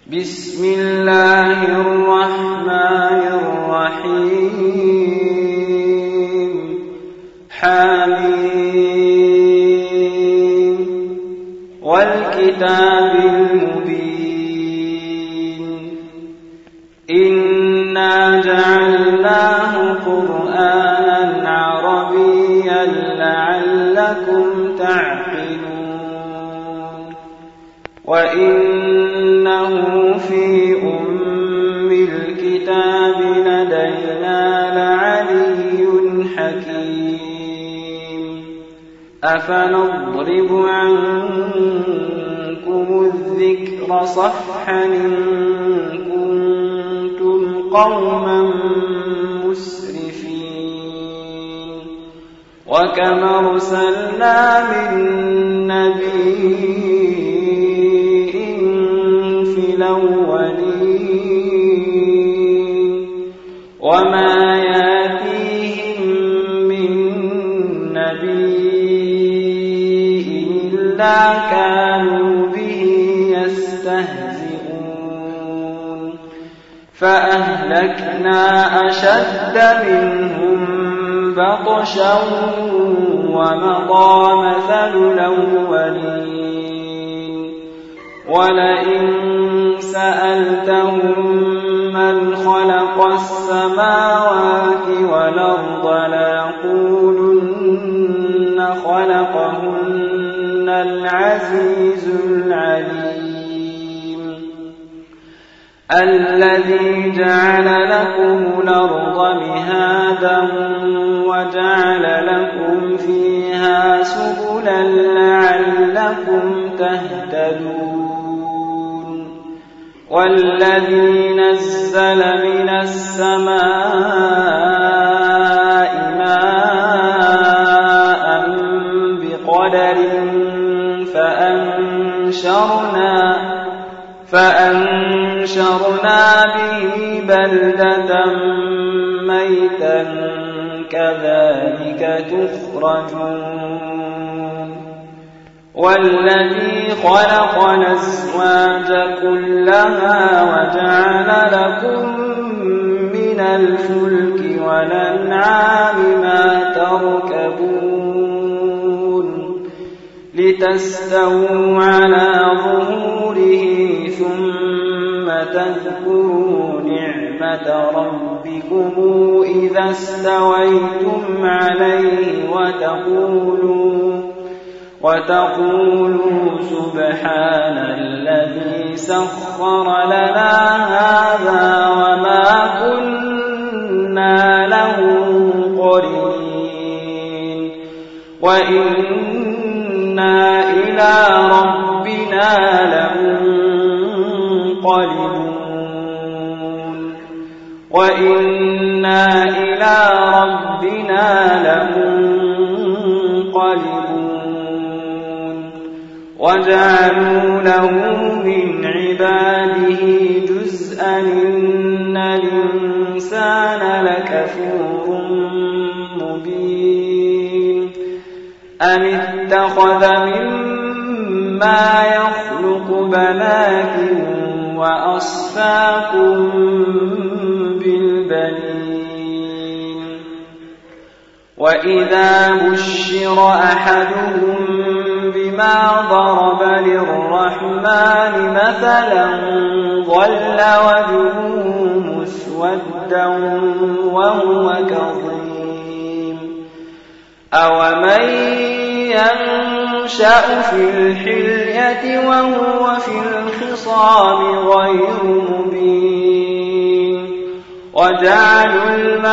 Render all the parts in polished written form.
بسم الله الرحمن الرحيم حميم والكتاب المبين إنا جعلناه قرآنا عربيا لعلكم تعقلون وإنه في أم الكتاب لدينا لعلي حكيم أفنضرب عنكم الذكر صفحا إن كنتم قوما مسرفين وكم أرسلنا من نبي الأولين وما يأتيهم من نبي إلا كانوا به يستهزئون فأهلكنا أشد منهم بطشا ومضى مثل الأولين ولئن سألتهم من خلق السماوات والأرض ليقولن خلقهن العزيز العليم الذي جعل لكم الأرض مهادا وجعل لكم فيها سبلا لعلكم تهتدون والذي نزل من السماء ماء بقدر فأنشرنا به بلدة ميتا كذلك تخرجون والذي خلق الأزواج كلها وجعل لكم من الفلك والأنعام ما تركبون لتستووا على ظهوره ثم تذكروا نعمة ربكم إذا استويتم عليه وتقولوا سبحان الذي سخر لنا هذا وما كنا له مقرنين وإنا إلى ربنا لمنقلبون وجعلوا له من عباده جزءا إن الإنسان لكفور مبين أم اتخذ مما يخلق بنات وأصفاكم بالبنين وإذا بشر أحدهم بما ضرب للرحمن مثلا ظل وجهه مسودا وهو كظيم أومن ينشأ في الحلية وهو في الخصام غير مبين وجعلوا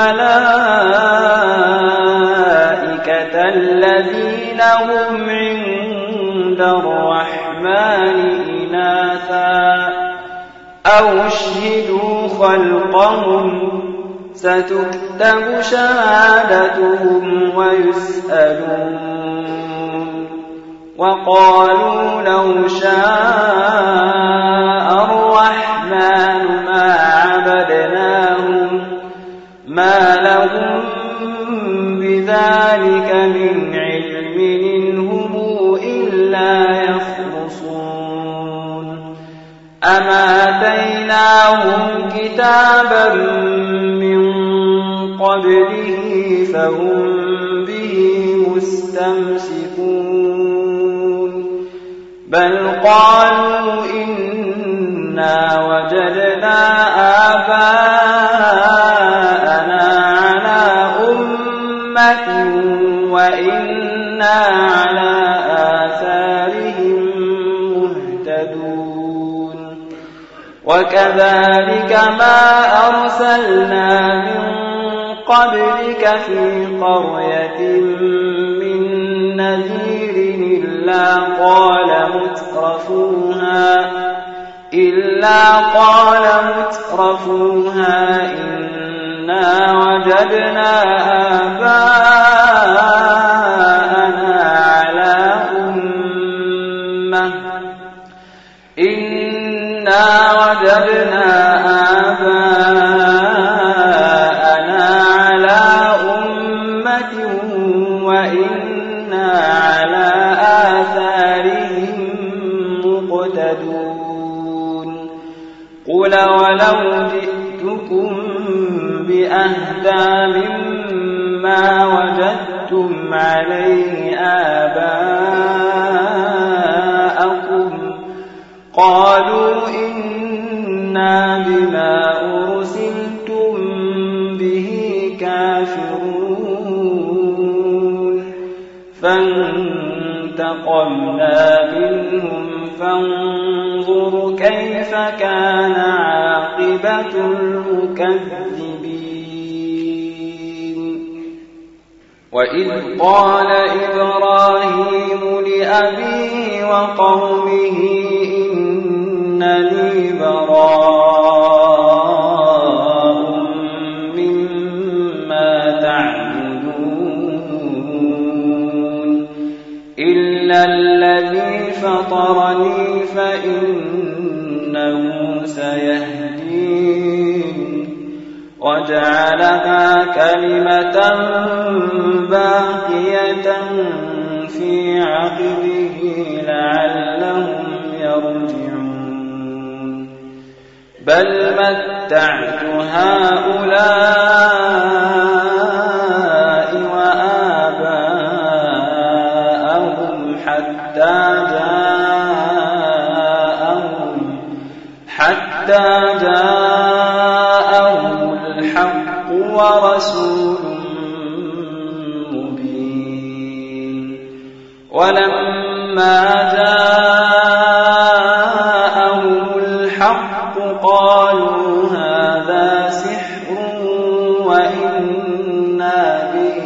الملائكة الذين هم عند الرحمن إناثا أو اشهدوا خلقهم ستكتب شهادتهم ويسألون وقالوا لو شاء الرحمن ما عبدناهم ما لهم بذلك من علم إن هم إلا يخرصون أم آتيناهم كتابا من قبله فهم به مستمسكون بل قالوا إنا وجدنا آباءنا على أمة وإنا على آثارهم مهتدون وكذلك ما أرسلنا من قبلك في قرية من نذير إلا قال مترفوها إنا وجدنا آباءنا على أمة وإنا على آثارهم مقتدون قل ولو جئتكم بأهدى مما وجدتم عليه آباءكم قالوا إنا بما أرسلتم به كافرون فانتقمنا منهم فانظر كيف كان عاقبة المكذبين وإذ قال إبراهيم لأبيه وقومه إنني براء مما تعبدون إلا الذي فطرني فإنه سيهدين وجعلها كلمة باقية في عقبه لعلهم يرجعون بل متعت هؤلاء وآباءهم حتى جاءهم الحق ورسول مبين ولما جاءهم الحق قالوا هذا سحر وإنا به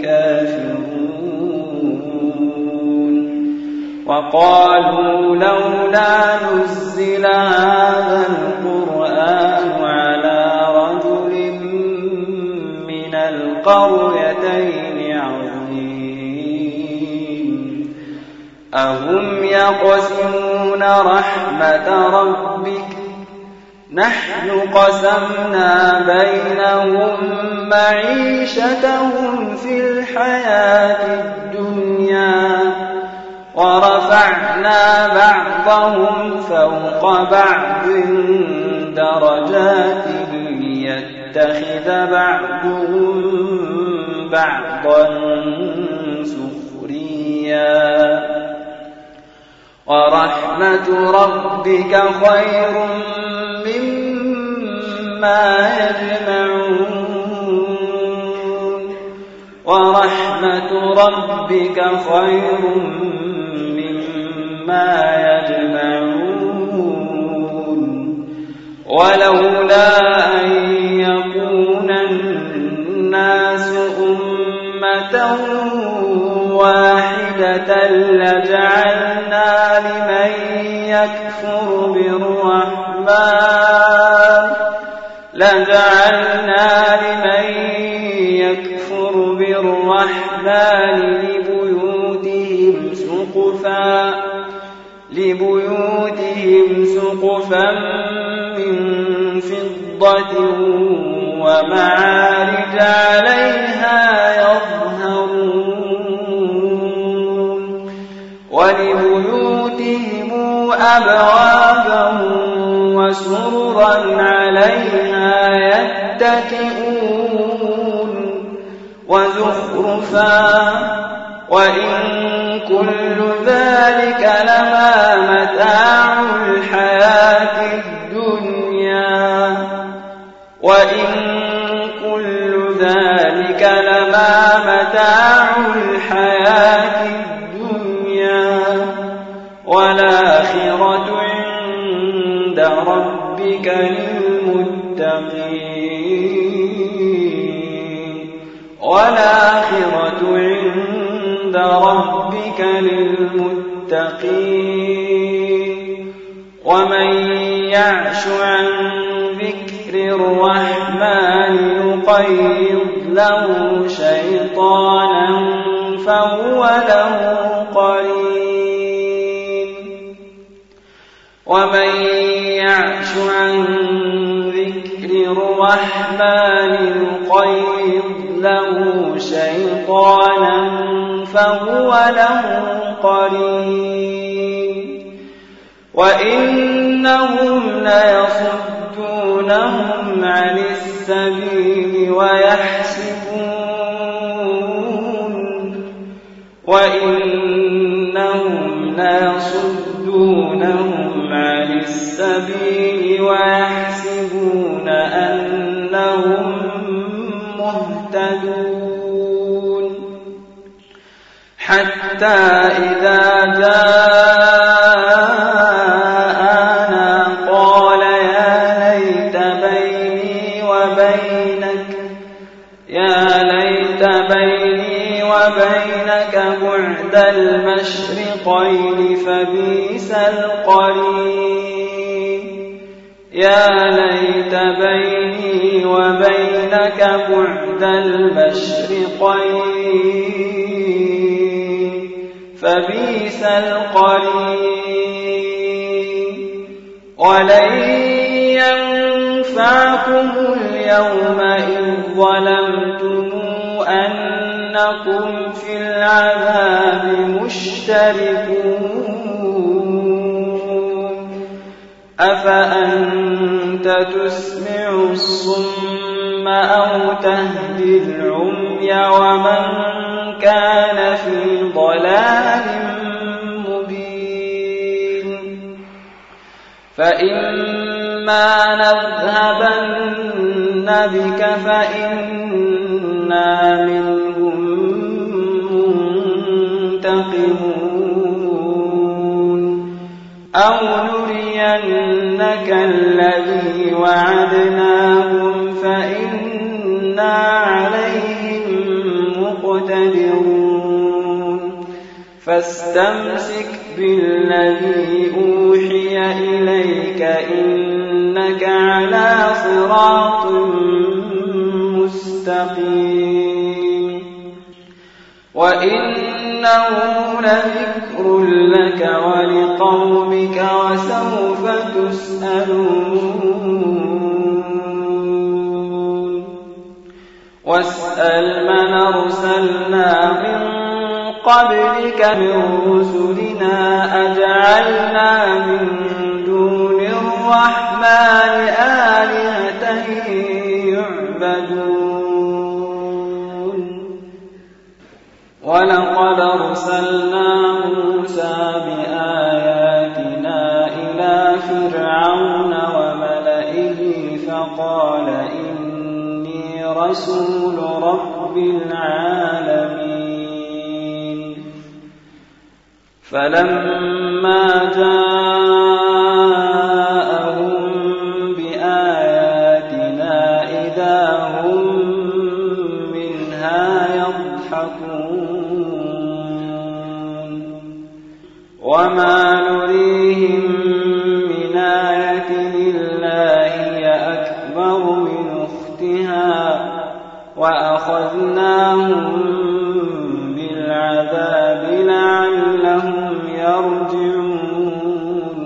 كافرون وقالوا لولا نزل هذا القرآن على رجل من القريتين عظيم أهم يقسمون رحمة ربك نحن قسمنا بينهم معيشتهم في الحياة الدنيا ورفعنا بعضهم فوق بعض درجات ليتخذ بعضهم بعضا سخريا ورحمة ربك خير مما يجمعون ورحمة ربك خير مما يجمعون ولولا أن يكون الناس أمة واحدة لجعلنا لمن يكفر بالرحمن لبيوتهم سقفا من فضة ومعارج عليها يظهرون ولبيوتهم أبوابا وسررا عليها يتكئون وزخرفا وإن كل ذلك لما متاع الحياة الدنيا والآخرة عند ربك للمتقين ومن يعش عن ذكر الرحمن يقيض له شيطانا فهو له قرين ومن يعش عن ذكر الرحمن يقيض له شيطانا فهو له قرين وإنهم ليصدونهم عن السبيل ويحسبون أنهم مهتدون حتى إذا جاءنا قال يا ليت بيني وبينك بعد المشرقين فبئس القرين يا ليت بيني وبينك بعد المشرقين فبئس القرين ولن ينفعكم اليوم إذ ظلمتم أنكم في العذاب مشتركون أفأنت تسمع الصم أو تهدي العمي ومن كان في ضلال مبين فإما نذهبن بك فإنا منهم منتقمون أو نرينك الذي وعدناهم فإنا عليهم مقتدرون فاستمسك بالذي أوحي إليك إنك على صراط مستقيم وإنه لذكر لك ولقومك وسوف تسألون واسأل من أرسلنا من قبلك من رسلنا أجعلنا من دون الرحمن آلهة يعبدون ولقد أرسلنا موسى بآياتنا إلى فرعون وملئه فقال إني رسول رب العالمين فلما جاءهم بآياتنا إذا هم منها يضحكون وما نريهم من آية إلا هي أكبر من أختها وأخذناهم بالعذاب لعلهم يرجعون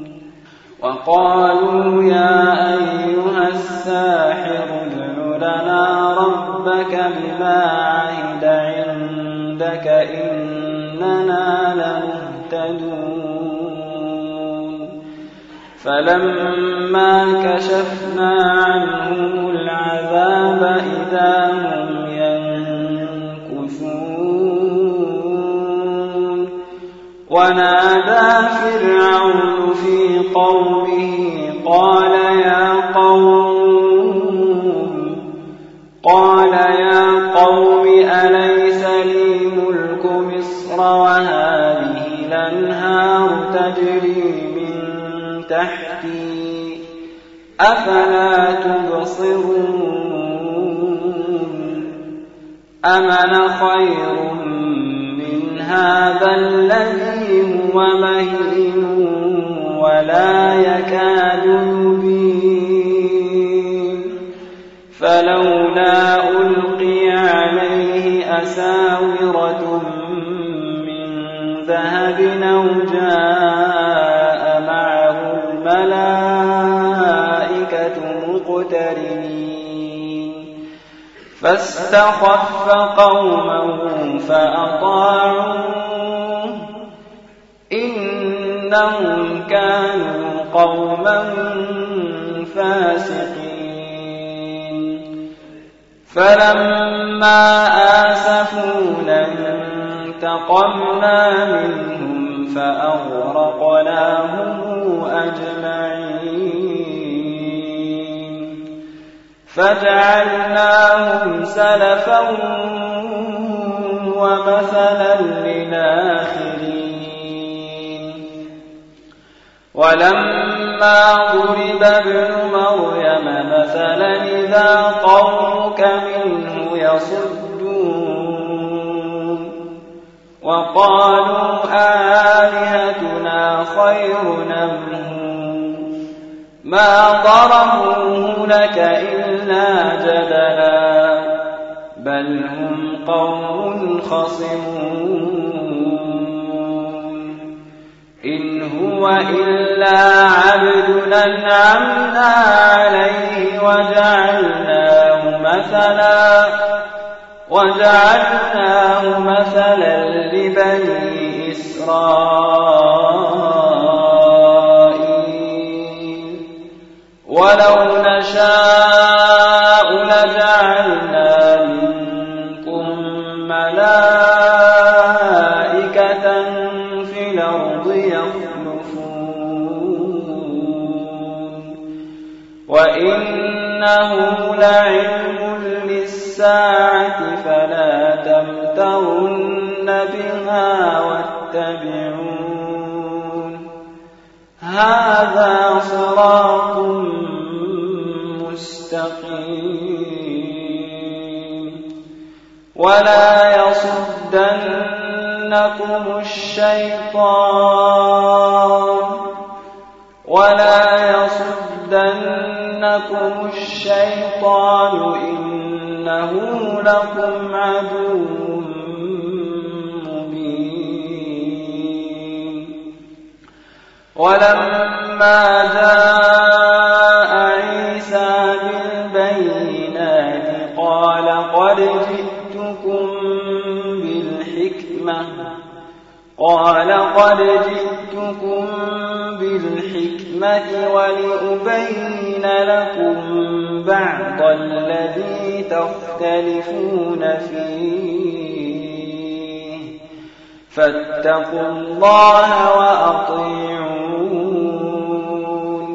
وقالوا يا أيها الساحر ادع لنا ربك بما عهد عندك إننا لمهتدون فلما كشفنا عنهم العذاب إذا هم ينكثون ونادى فرعون في قومه قال يا قوم أليس لي ملك مصر وهذه الأنهار تجري من تحتي أفلا تبصرون أم أنا خير من هذا الذي هو مهين ولا يكاد يبين فلولا ألقي عليه أساورة من ذهب أو جاء معه الملائكة مقترنين فاستخف قومه فأطاعوه إنهم كانوا قوما فاسقين فلما آسفونا انتقمنا منهم فأغرقناهم أجمعين فجعلناهم سلفا ومثلا للآخرين ولما ضرب ابن مريم مثلا إذا قومك منه يصدون وقالوا آلهتنا خير أم ما ضربوه لك إلا جدلا بل هم قوم خصمون إن هو إلا عبد أنعمنا عليه وجعلناه مثلا لبني إسرائيل ولو نشاء لجعلنا منكم ملائكة في الأرض يخلفون وإنه لعلم للساعة فلا تمترن بها واتبعون هذا صراط مستقيم ولا يصدنكم الشيطان إنه لكم عدو مبين ولما جاء عيسى بالبينات قال قد جئتكم بالحكمة ولأبين لكم بعض الذي تختلفون فيه فاتقوا الله وأطيعون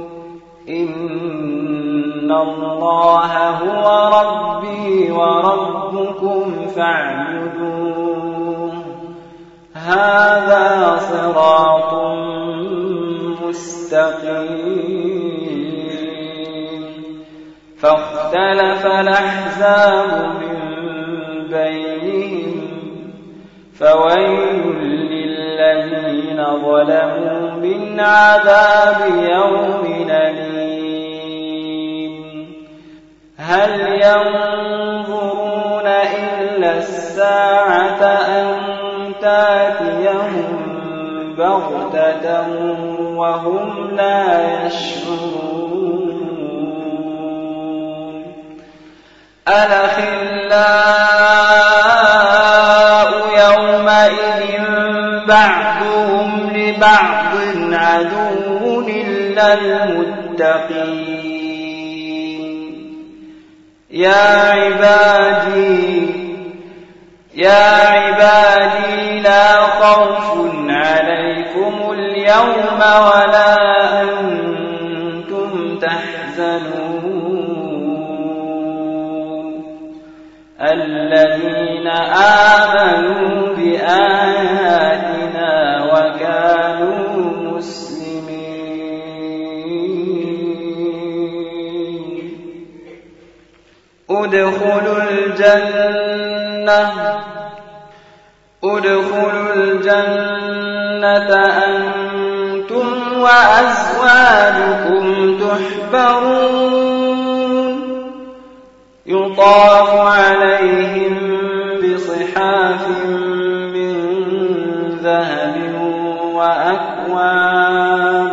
إن الله هو ربي وربكم فاعبدوه هذا صراط مستقيم فاختلف الأحزاب من بينهم فويل للذين ظلموا من عذاب يوم أليم هل ينظرون إلا الساعة أن تأتيهم بغتة وهم لا يشعرون الأخلاء يومئذ بعضهم لبعض عدو إلا المتقين يا عبادي لا خوف عليكم اليوم ولا أنتم تحزنون الذين آمنوا بآياتنا وكانوا مسلمين ادخلوا الجنة أنتم وأزواجكم تحبرون يطاف عليهم بصحاف من ذهب وأكواب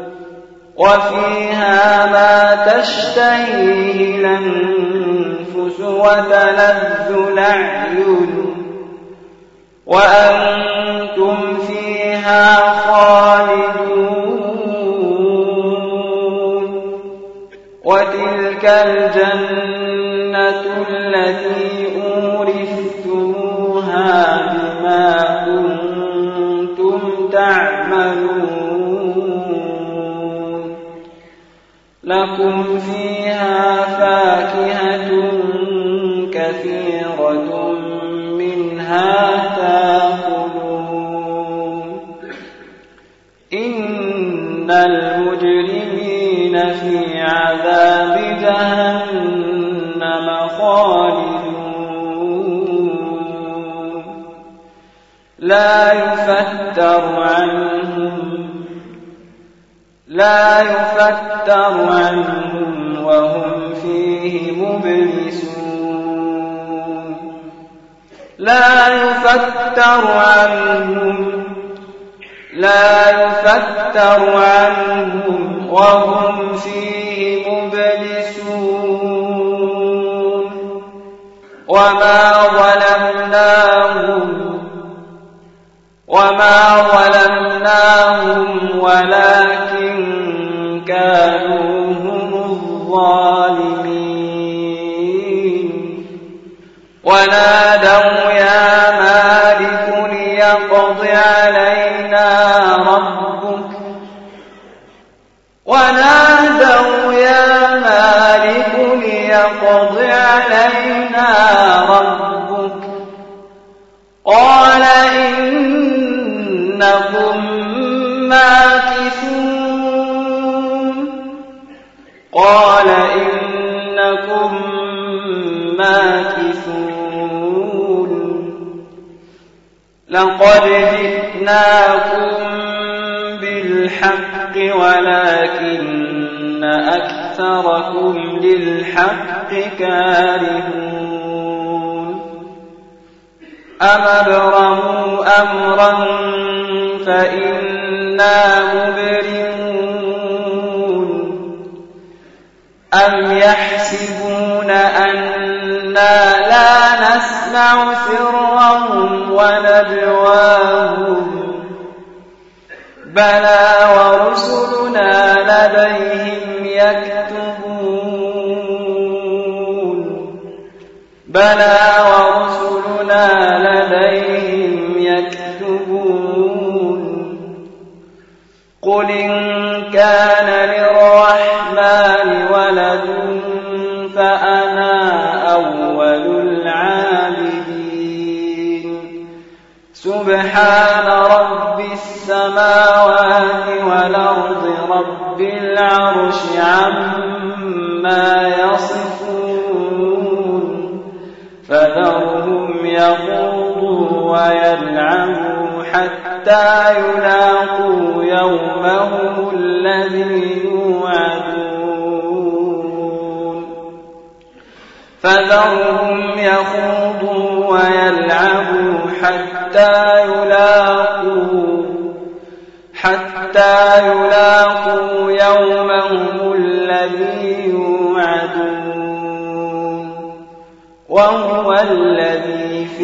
وفيها ما تشتهيه الأنفس وتلذ الأعين وأنتم فيها خالدون وتلك الجنة التي أورثتموها بما كنتم تعملون لكم فيها فاكهة كثيرة منها تأكلون إن المجرمين في عذاب جهنم خالدون لا يفتر عنهم وهم فيه مبلسون لا يفتر عنهم وهم فيه مبلسون وما ظلمناهم ولكن كانوا هم الظالمين ونادوا يا مالك ليقض علينا ربك قال إنكم ماكثون لقد جئناكم بالحق ولكن أكثركم للحق كارهون أم أبرموا أمرا فإنا مبرمون أم يحسبون أنا لا نسمع سرهم ونجواهم بلى ورسلنا لديهم يكتبون قل إن كان للرحمن ولد فأنا أول العابدين سبحان رب السماوات والأرض رب العرش عما يصفون فذرهم يخوضوا ويلعبوا حتى يلاقوا يومهم الذي يوعدون فذرهم يخوضوا ويلعبوا حتى يلاقوا يومهم الذي يوعدون وهو الذي في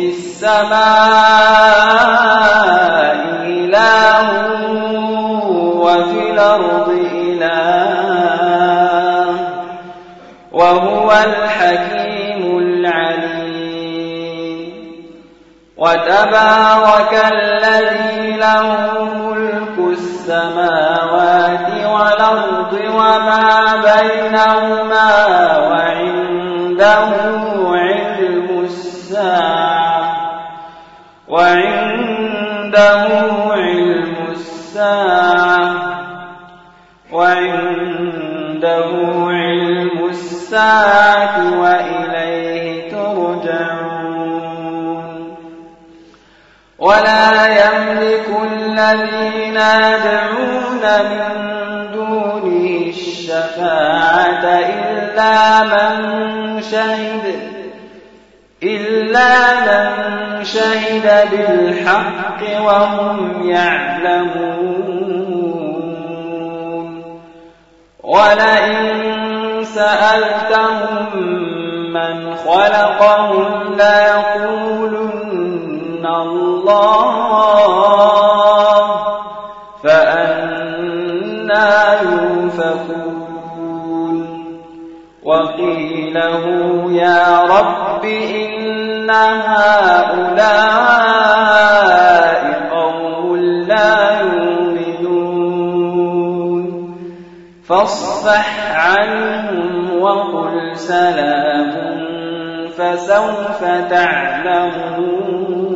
السماء إله وفي الأرض إله وهو الحكيم العليم وتبارك الذي له ملك السماوات والأرض وما بينهما وعنده علم الساعة وإليه ترجعون ولا يملك الذين يدعون من دونه الشفاعة إلا من شهد بالحق وهم يعلمون ولئن سألتهم من خلقهم ليقولن الله فأنى يؤفكون وقيله يا رب إن هؤلاء قوم لا يؤمنون فاصفح عنهم وقل سلام فسوف تعلمون